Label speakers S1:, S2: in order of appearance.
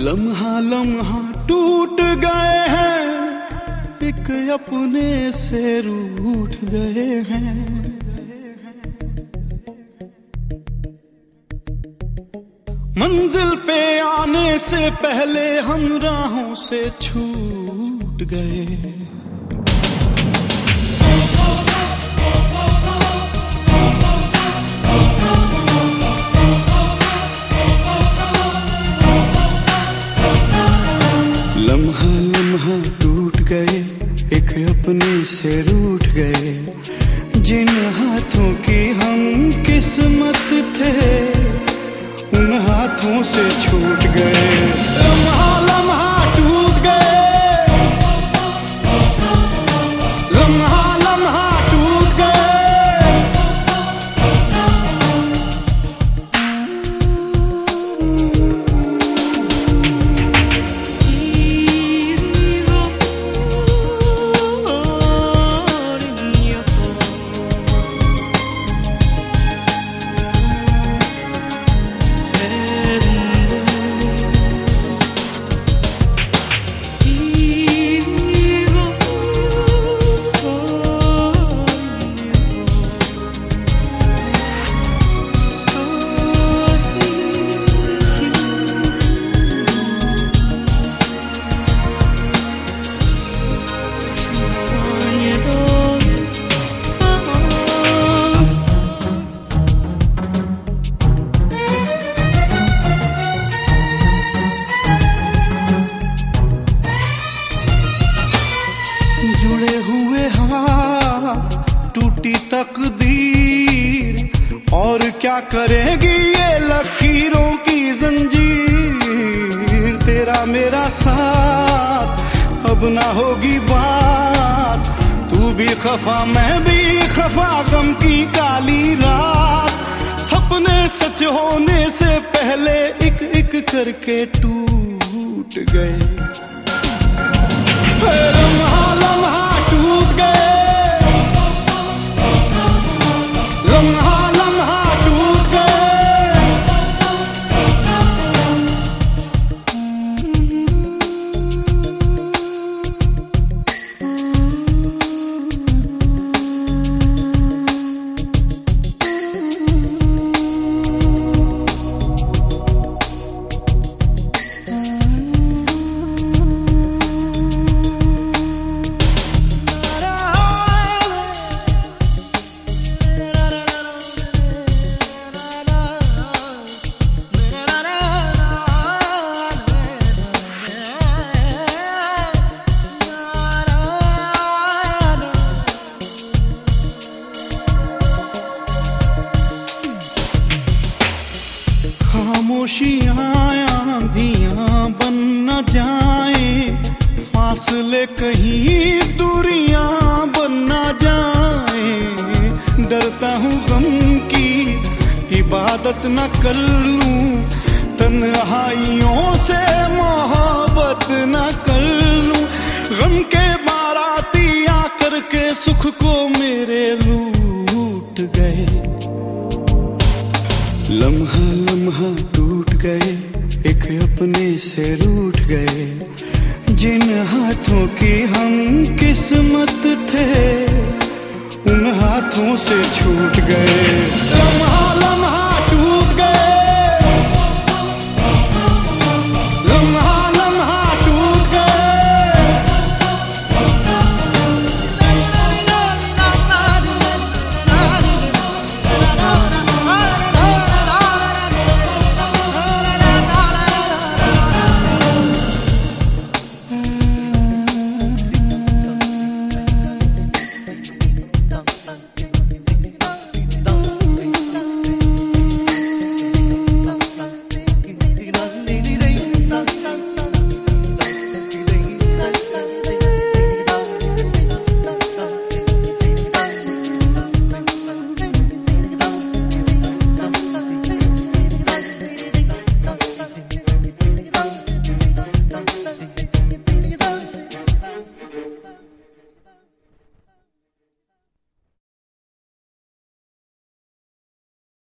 S1: लम्हा लम्हा टूट गए हैं, एक अपने से रूठ गए हैं। मंजिल पे आने से पहले हम राहों से छूट गए। लम्हा लम्हा टूट गए, एक अपने से रूठ गए। जिन हाथों की हम किस्मत थे, उन हाथों से छूट गए। लम्हा लम्हा टूट गए, लम्हा लम्हा टूट गए। जुड़े हुए हाथ, टूटी तकदीर, और क्या करेगी ये लकीरों की जंजीर। तेरा मेरा साथ अब ना होगी बात, तू भी खफा मैं भी खफा, गम की काली रात। सपने सच होने से पहले एक एक करके टूट गए। लम्हा लम्हा टूट गए, लम्हा लम्हा टूट गए। खामोशियां आंधियां बन न जाए, फासले कहीं दूरियां बन न जाए। डरता हूँ गम की इबादत न कर लूं, तन्हाइयों से मोहब्बत न कर लूं। गम के बाराती आकर के सुख को मेरे लूट गए। लम्हा लम्हा टूट गए, एक अपने से रूठ गए। जिन हाथों की हम किस्मत थे, उन हाथों से छूट गए। लम्हा लम्हा